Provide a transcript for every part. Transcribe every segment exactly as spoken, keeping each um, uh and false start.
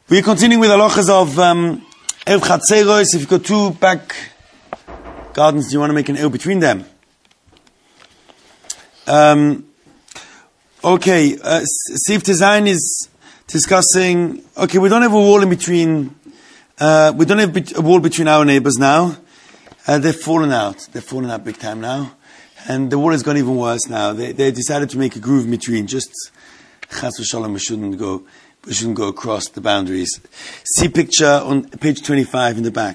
We're continuing with the halachas of um, Erev Chatzeros. If you've got two back gardens, do you want to make an eruv between them? Um, okay, uh, Sif Design is discussing, okay, we don't have a wall in between, uh, we don't have be- a wall between our neighbors now. Uh, they've fallen out. They've fallen out big time now. And the wall has gone even worse now. They, they decided to make a groove in between. Just, chas v'shalom, we shouldn't go, we shouldn't go across the boundaries. See picture on page twenty-five in the back.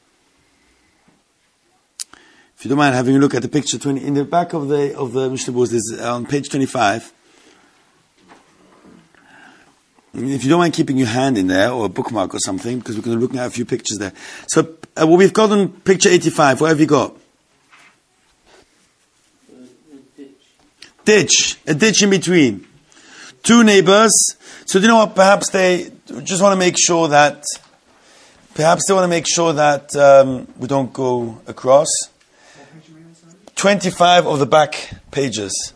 If you don't mind having a look at the picture twenty, in the back of the, of the Mishnah Berurah, there's, uh, on page twenty-five. If you don't mind keeping your hand in there, or a bookmark or something, because we're going to look at a few pictures there. So, uh, what we've got on picture eighty-five, what have you got? Ditch. A ditch in between. Two neighbors. So do you know what? Perhaps they just want to make sure that, perhaps they want to make sure that um, we don't go across. twenty-five of the back pages.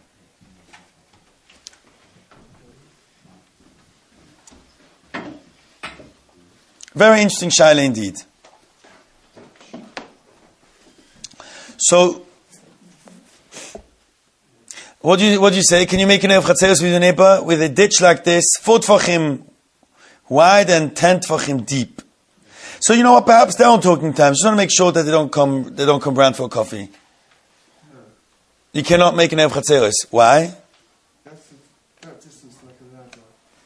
Very interesting shaila indeed. So, What do you what do you say? Can you make an eruv chatzeros with your neighbor with a ditch like this, four tefachim wide and ten tefachim deep? So you know what? Perhaps they're on talking time. Just want to make sure that they don't come they don't come round for a coffee. No. You cannot make an eruv chatzeros. Why? That's that distance like a ladder.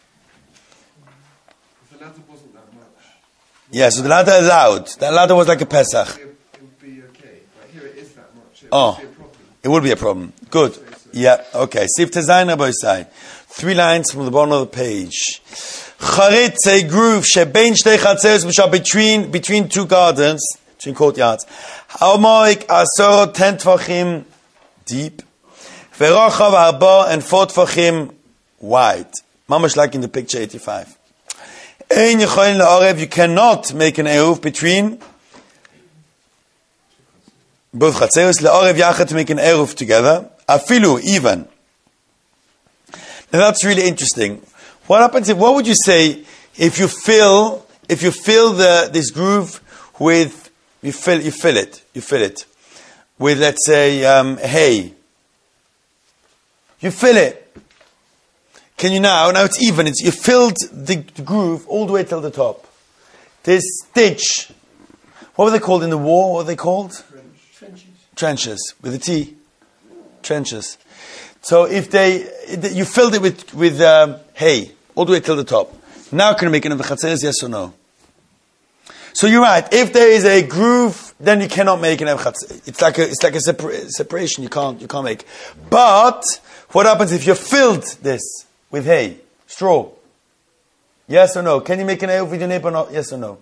If the ladder wasn't that much. Yeah. So the ladder allowed. That ladder was like a Pesach. It would be okay. But here it is that much. It oh, would be a problem. It would be a problem. Good. Yeah, okay. Sif Tezayin Rabbi Say. Three lines from the bottom of the page. Charitz, a groove, shebein shtei chatzeros, which are between, between two gardens, between courtyards. Hamoik asor, ten tefachim deep. Verochav arba, and four tefachim wide. Mamash like in the picture eighty-five. Ein yecholin la'arev, you cannot make an eruv between both chatzeros, la'arev yachad, to make an eruv together. Afilu, even. Now that's really interesting. What happens if, what would you say if you fill, if you fill the, this groove with, you fill, you fill it, you fill it with, let's say, um, hay. You fill it. Can you now, now it's even, it's, you filled the, the groove all the way till the top. This ditch, what were they called in the war? What were they called? Trenches. Trenches, with a T. Trenches. So if they, you filled it with with um, hay all the way till the top. Now can you make it of the chatzeros? Yes or no? So you're right. If there is a groove, then you cannot make an eruv chatzeros. It's like a it's like a separa- separation. You can't you can't make. But what happens if you filled this with hay, straw? Yes or no? Can you make an eruv with your neighbor? Not yes or no?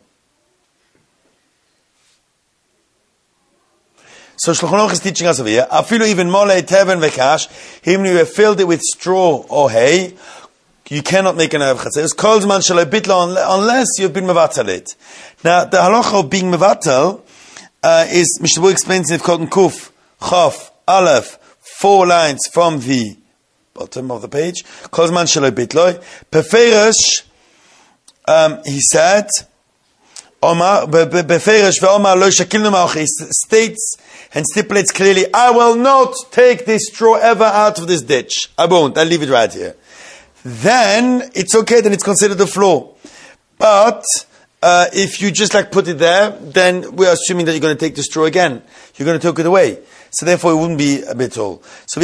So Shulchan Aruch is teaching us over here. Afilu even mole teven vekash. Even if you have filled it with straw or hay, you cannot make an eruv chatzeros. Kol zman shelo bitlo, unless you've been mevatel it. Now the halacha of being mevatel uh, is Mishnah Berurah explains in Kotan Kuf Chaf Aleph, four lines from the bottom of the page. Kol zman shelo bitlo. Peferish, um, he said, Omar beferish ve'omar lo shakilnu ma'och. He states and stipulates clearly, I will not take this straw ever out of this ditch. I won't. I'll leave it right here. Then it's okay. Then it's considered a flaw. But uh, if you just like put it there, then we're assuming that you're going to take the straw again. You're going to take it away. So therefore, it wouldn't be a bit all. So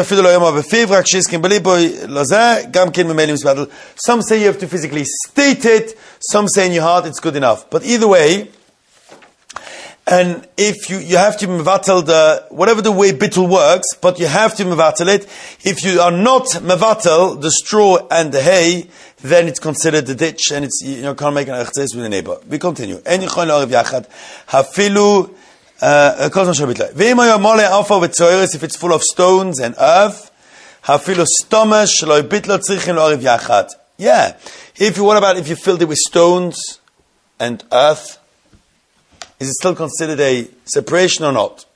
some say you have to physically state it. Some say in your heart it's good enough. But either way, and if you, you have to mevatel the, whatever the way bittul works, but you have to mevatel it. If you are not mevatel the straw and the hay, then it's considered the ditch, and it's, you know, can't make an eruv chatzeros with a neighbor. We continue. En yichol la'arev yachad, hafilu, uh, if it's full of stones and earth, hafilu stomash, shelo bitlo tzrichin la'arev yachad. Yeah. If you, what about if you filled it with stones and earth? Is it still considered a separation or not?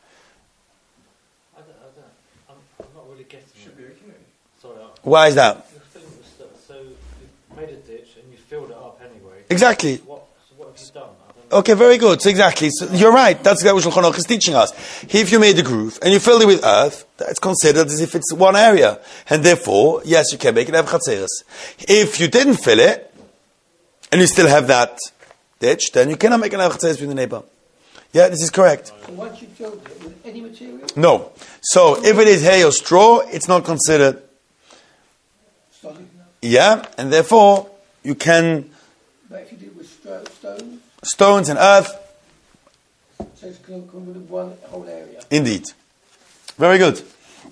I don't, I don't, I'm, I'm not really getting it. Should be okay. Sorry. I, Why is that? So made a ditch and you filled it up anyway. Exactly. What, so what have you done? I don't know. Okay, very good. So exactly. So you're right. That's exactly what Shulchan Aruch is teaching us. If you made a groove and you filled it with earth, it's considered as if it's one area. And therefore, yes, you can make it have chatzeres. If you didn't fill it, and you still have that ditch, then you cannot make an have chatzeres with the neighbor. Yeah, this is correct. So once you filled it with any material, No. So if it is hay or straw, it's not considered. solid enough. Yeah, and therefore, you can But if you did it with stro- stones, stones and earth. so it's come come with one whole area. Indeed. Very good.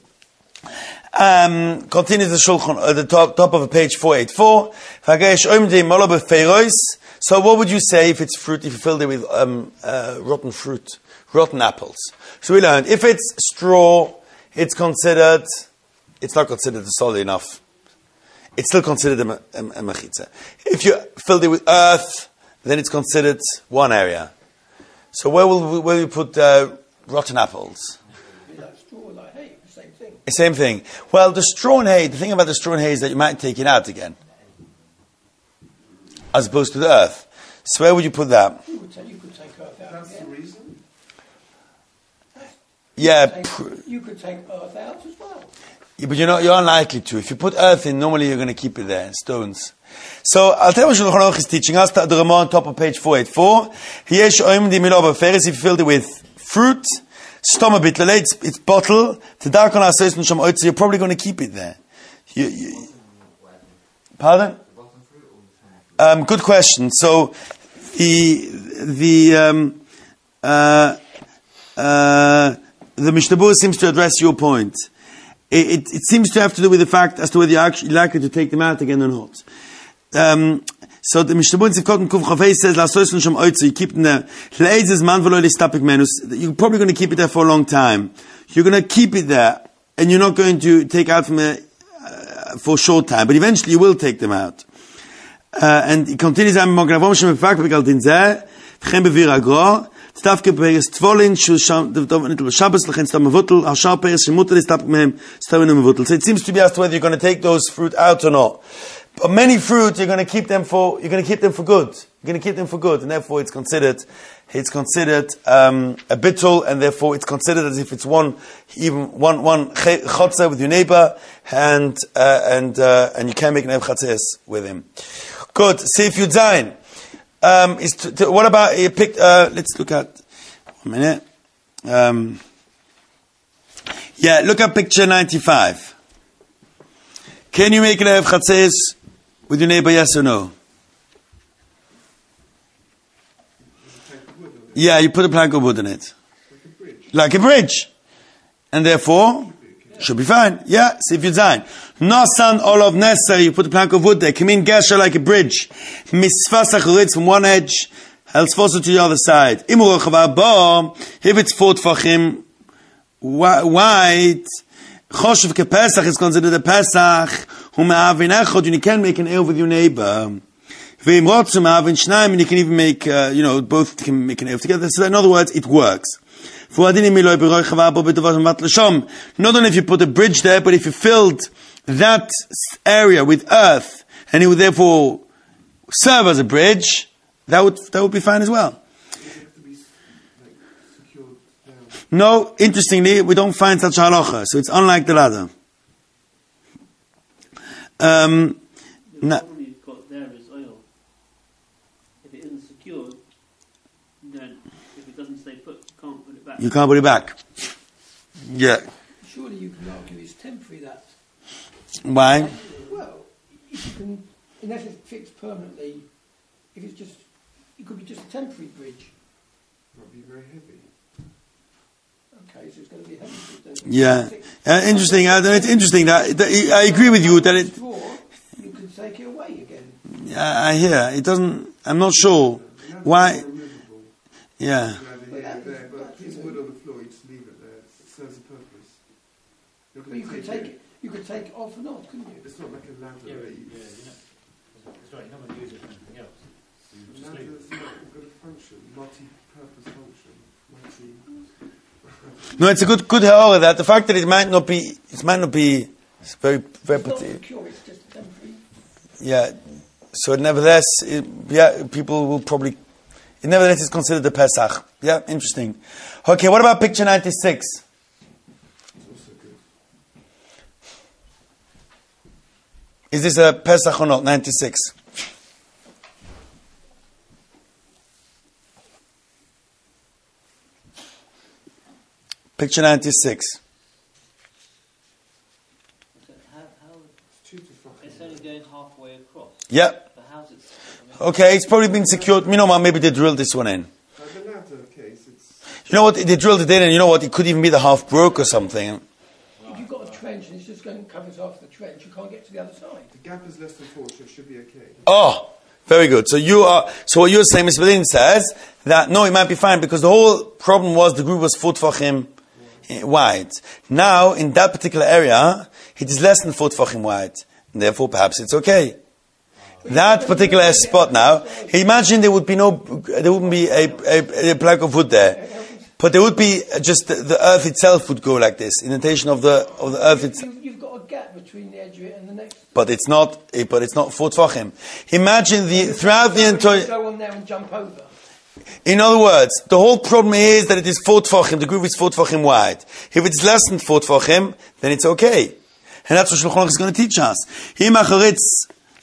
Um, continues the Shulchan at the top, top of page four eighty-four. So what would you say if it's fruit, if you filled it with um, uh, rotten fruit, rotten apples? So we learned, if it's straw, it's considered, it's not considered solid enough. It's still considered a, a, a mechitza. If you filled it with earth, then it's considered one area. So where will we, where will we put uh, rotten apples? It'd be like straw, like hay, the same thing. The same thing. Well, the straw and hay, the thing about the straw and hay is that you might take it out again, as opposed to the earth. So where would you put that? You would take, you could take earth out That's the again. reason. Yeah, Take- pr- you could take earth out as well. yeah, but you're not, you're unlikely to. If you put earth in, normally you're going to keep it there, stones. So I'll tell you what Shulchan Aruch is teaching us. The Ramah on top of page four eighty-four. Yesh oim di milah b'feres. If you filled it with fruit, stoma bitlele, it's, it's bottle. Tedar kon asos nisham oitzi. You're probably going to keep it there. You, you, pardon? Um, good question. So the the um, uh, uh, the Mishnah Berurah seems to address your point. It, it, it seems to have to do with the fact as to whether you're actually likely to take them out again or not. Um, so the Mishnah Berurah Sivkot and Kuf Chafei says, "Lasos nisham oitzi." You keep them there. Le'ezes man v'lo listapik menus. You're probably going to keep it there for a long time. You're going to keep it there, and you're not going to take out from it uh, for a short time. But eventually, you will take them out. Uh, and he continues, I'm Mogravom Shem Mefak Begal Dinzeh, Tchem Bevir Agro, Stavke Peres Tvolin, Shusham, Devdov Shabbos, Lechen Stam Mevutel, Hashar Peres Shemutel, Stavke Mehem, Stam Mevutel. So it seems to be asked whether you're going to take those fruit out or not. But many fruit, you're going to keep them for, you're going to keep them for good. You're going to keep them for good, and therefore it's considered, it's considered, um, a bittul, and therefore it's considered as if it's one, even one, one chotzer with your neighbor, and, uh, and, uh, and you can make an ev chatzes with him. Good. See if you design. Um, is to, to, what about you picked? Uh, let's look at one minute. Um, yeah, look at picture ninety-five. Can you make an erev chatzes with your neighbor? Yes or no? Yeah, you put a plank of wood in it, Like a bridge. like a bridge, and therefore should be fine. Yeah, see if you design. Nosan olov neser, you put a plank of wood there. Kamin gesher like a bridge. Misfas achuritz from one edge, elsfosu to the other side. Imur chava bo, if it's four tfachim wide, choshev kepesach is considered a pesach. Hu me'avin echod, and you can make an ale with your neighbor. Ve'im rotzu me'avin shnaim, and you can even make, uh, you know, both can make an ale together. So in other words, it works. Not only if you put a bridge there, but if you filled that area with earth, and it would therefore serve as a bridge, that would that would be fine as well. Does it have to be like secured down? No, interestingly, we don't find such halacha, so it's unlike the ladder. Um, The no. problem you've got there is oil. If it isn't secured, then if it doesn't stay put, you can't put it back. You can't put it back. Yeah. Surely you can argue it's temporary, that. Why? Well, if you can, unless it's fixed permanently, if it's just, it could be just a temporary bridge. Might be very heavy. Okay, so it's going to be heavy. then. Yeah. Uh, interesting. Uh, it's interesting that, that I agree with you that it. Straw, you can take it away again. Yeah, I hear it doesn't. I'm not sure why. Removable. Yeah. You But have that it there, is- but that it's is wood a- on the floor, you just leave it there. It serves a purpose. You're But going you to could take, take it, you could take it off and on, couldn't you? It's not like a ladder. Yeah, that but, you- yeah, you know, that's right, you're not going to use it for anything else. So you A just ladder leave it. that's not got a function, multi-purpose function. Multi. No, it's a good good ha'ara that the fact that it might not be it might not be very very It's not particular. secure, it's just a temporary. Yeah, So nevertheless, it, yeah, people will probably, it nevertheless is considered the Pesach. Yeah, interesting. Okay, what about picture ninety-six? Also good. Is this a Pesach or not? ninety-six. Picture ninety-six. So how, how, It's two to fucking. it's only going halfway across. Yeah. The house itself. I mean, Okay, it's probably been secured. You know what? Maybe they drilled this one in. By the latter case, it's You know what? They drilled it in, and you know what? It could even be the half broke or something. If you've got a trench and it's just going covers half the trench, you can't get to the other side. the gap is less than four, so it should be okay. Oh, very good. So you are. So what you're saying, Mister Berlin says that no, it might be fine because the whole problem was the groove was foot fachim wide. Now in that particular area, it is less than foot fachim wide, and therefore perhaps it's okay. That particular spot now, imagine there would be no, there wouldn't be a, a, a plank of wood there, but there would be just the, the earth itself would go like this, indentation of the of the earth itself. You, you've got a gap between the edge of it and the next. But it's not, eh, but it's not foot fachim. Imagine the throughout the You entire. go on there and jump over. In other words, the whole problem is that it is four tfachim, the groove is four tfachim wide. If it's less than four tfachim, then it's okay. And that's what Shulchan Aruch is going to teach us. Him acharitz,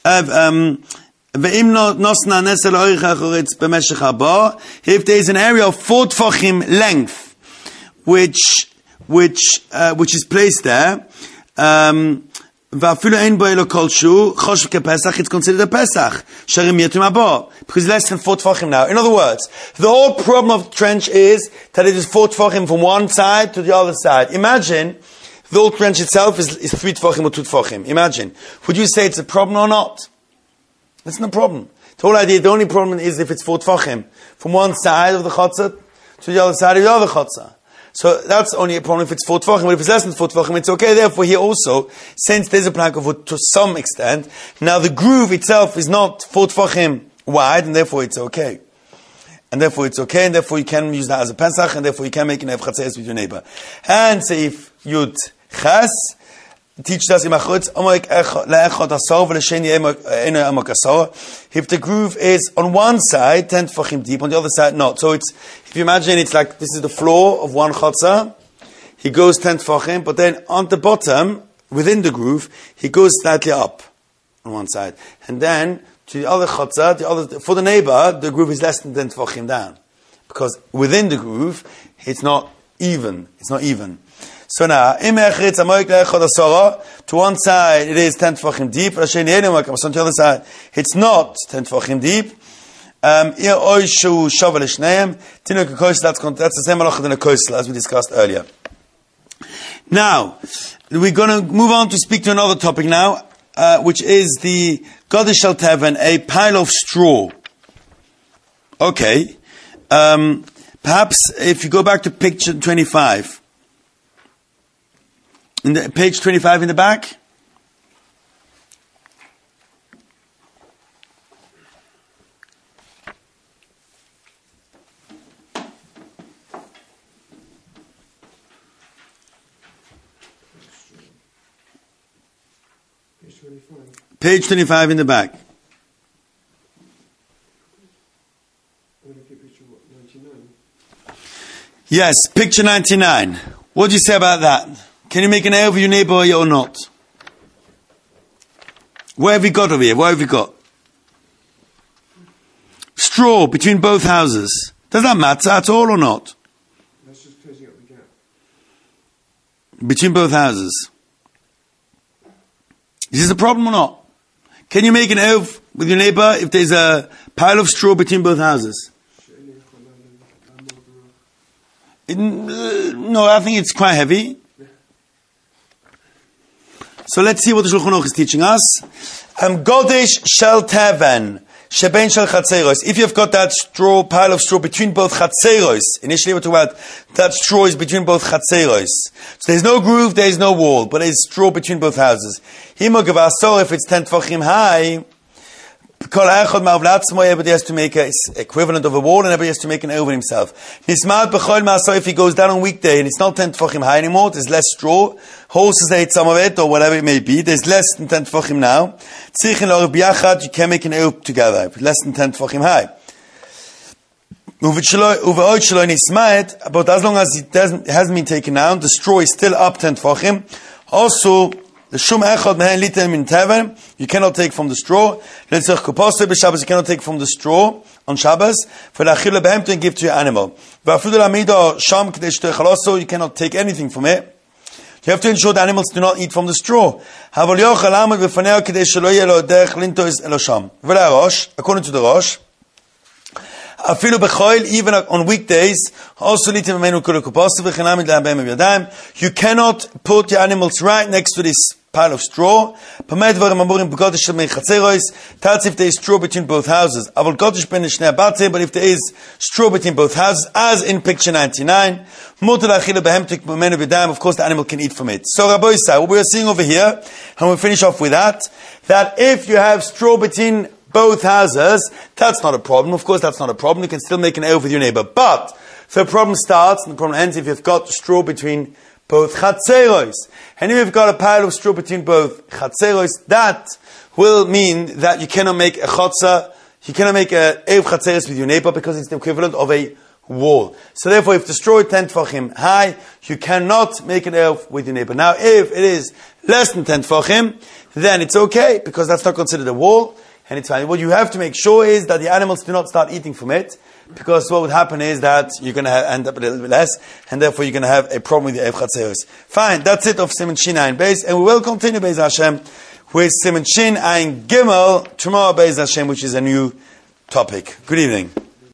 um, ve'im nosna nesel oich acharitz b'meshech haba, if there is an area of four tfachim length, which, which, uh, which is placed there, um, Va'afilu ein bo elo kolshu, choshev kepesach, it's considered a pesach. Sharim yetum haba. Because it's less than four tfachim now. In other words, the whole problem of the trench is that it is four tfachim from one side to the other side. Imagine, the whole trench itself is, is three tfachim or two tfachim. Imagine. Would you say it's a problem or not? That's no problem. The whole idea, the only problem is if it's four tfachim. From one side of the chutzah to the other side of the other chutzah. So that's only a problem if it's four tfachim, but if it's less than four tfachim, it's okay. Therefore, here also, since there's a plank of wood to some extent, now the groove itself is not four tfachim wide, and therefore it's okay. And therefore it's okay, and therefore you can use that as a pesach, and therefore you can make an ev chatzeres with your neighbor. And say if Yud Ches teaches us if the groove is on one side ten tfachim deep, on the other side not. So it's, if you imagine, it's like this is the floor of one chatzah. He goes ten tfachim, but then on the bottom, within the groove, he goes slightly up on one side, and then to the other chatzah, the other for the neighbor, the groove is less than ten tfachim down, because within the groove, it's not even. It's not even. So now, to one side it is ten tefachim deep, but on the other side it's not ten tefachim deep. Um, that's the same halacha than a koisel, as we discussed earlier. Now, we're going to move on to speak to another topic now, uh, which is the Godish Shel Teven, a pile of straw. Okay. Um, perhaps if you go back to picture twenty-five, in the, page twenty-five in the back. Page twenty-five. Page twenty-five in the back. I'm going to keep picture what, ninety-nine? Yes, picture ninety-nine. What do you say about that? Can you make an error with your neighbor or not? What have we got over here? What have we got? Straw between both houses. Does that matter at all or not? That's just closing up the gap. Between both houses. Is this a problem or not? Can you make an error with your neighbor if there's a pile of straw between both houses? It, uh, no, I think it's quite heavy. So let's see what the Shulchan Aruch is teaching us. Um, Godish Shel Teven, Sheben Shel Chatzeros. If you've got that straw, pile of straw between both Chatzeros, initially we talked about that straw is between both Chatzeros. So there's no groove, there's no wall, but there's straw between both houses. Himog Avasor, if it's ten tefachim high, Everybody has to make a equivalent of a wall, and everybody has to make an over himself. If he goes down on weekday and it's not ten tefachim high anymore, there's less straw. Horses ate some of it, or whatever it may be. There's less than ten tefachim now. You can make an over together. Less than ten tefachim high. But as long as it doesn't, it hasn't been taken down, the straw is still up ten tefachim. Also, the shum echad mehen litem min teven, you cannot take from the straw. Letzach kupose b'Shabbos, you cannot take from the straw on Shabbos. For l'achil behemto and give to your animal. V'afidu l'amido sham k'dei shtechaloso, you cannot take anything from it. You have to ensure the animals do not eat from the straw. Haval yochel amad b'faneo k'dei shelo yeh lo derech lintos elo sham. V'la rosh, according to the Rosh, Afilu b'choil, even on weekdays, also litim menu kula kupasa v'chinam idlam yadayim. You cannot put your animals right next to this pile of straw. Pamed dvarim amurim b'gotish shel mei chatzeros. That's if there is straw between both houses. Avol gotish ben shnei abatim, but if there is straw between both houses, as in picture ninety-nine, mutar achila behemtik menu yadayim. Of course, the animal can eat from it. So, Rabbi Yisai, what we are seeing over here, and we'll finish off with that, that if you have straw between both houses, that's not a problem. Of course, that's not a problem. You can still make an oath with your neighbor. But the problem starts and the problem ends if you've got straw between both chatzeros. And if you've got a pile of straw between both chatzeros, that will mean that you cannot make a chatzah, you cannot make a oath chatzeros with your neighbor because it's the equivalent of a wall. So therefore, if the straw is ten tefachim high, you cannot make an oath with your neighbor. Now, if it is less than ten tefachim, then it's okay because that's not considered a wall. And it's fine. What you have to make sure is that the animals do not start eating from it, because what would happen is that you're going to have, end up a little bit less, and therefore you're going to have a problem with the Ev Chatzeros. Fine, that's it of Siman Shin Ayin Beis, and we will continue Beis Hashem with Siman Shin Ayin Gimel tomorrow Beis Hashem, which is a new topic. Good evening.